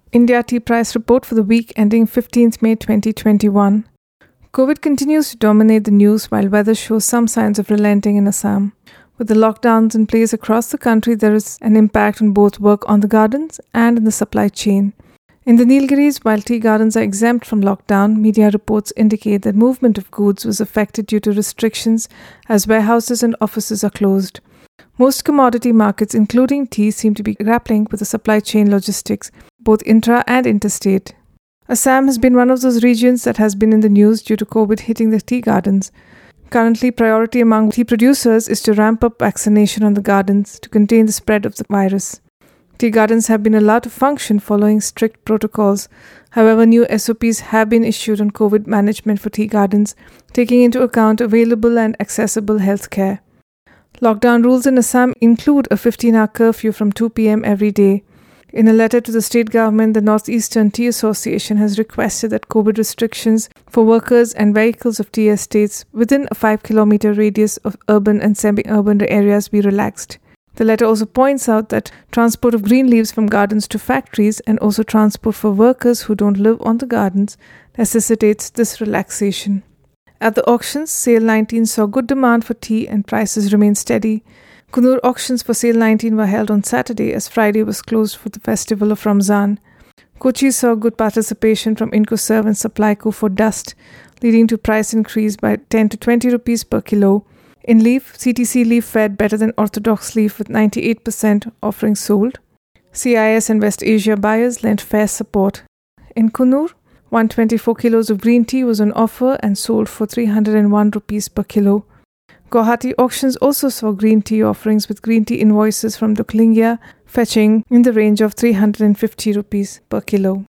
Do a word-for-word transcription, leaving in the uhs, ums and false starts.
India Tea Price Report for the week ending fifteenth May twenty twenty-one. COVID continues to dominate the news while weather shows some signs of relenting in Assam. With the lockdowns in place across the country, there is an impact on both work on the gardens and in the supply chain. In the Nilgiris, while tea gardens are exempt from lockdown, media reports indicate that movement of goods was affected due to restrictions as warehouses and offices are closed. Most commodity markets, including tea, seem to be grappling with the supply chain logistics, both intra and interstate. Assam has been one of those regions that has been in the news due to COVID hitting the tea gardens. Currently, priority among tea producers is to ramp up vaccination on the gardens to contain the spread of the virus. Tea gardens have been allowed to function following strict protocols. However, new S O Ps have been issued on COVID management for tea gardens, taking into account available and accessible health care. Lockdown rules in Assam include a fifteen-hour curfew from two p.m. every day. In a letter to the state government, the Northeastern Tea Association has requested that COVID restrictions for workers and vehicles of tea estates within a five-kilometer radius of urban and semi-urban areas be relaxed. The letter also points out that transport of green leaves from gardens to factories and also transport for workers who don't live on the gardens necessitates this relaxation. At the auctions, Sale nineteen saw good demand for tea and prices remained steady. Coonoor auctions for Sale nineteen were held on Saturday as Friday was closed for the festival of Ramzan. Kochi saw good participation from Incoserve and Supplyco for dust, leading to price increase by ten to twenty rupees per kilo. In leaf, C T C leaf fared better than orthodox leaf with ninety-eight percent offerings sold. C I S and West Asia buyers lent fair support. In Coonoor, one hundred twenty-four kilos of green tea was on offer and sold for three hundred one rupees per kilo. Guwahati auctions also saw green tea offerings with green tea invoices from Doklingia fetching in the range of three hundred fifty rupees per kilo.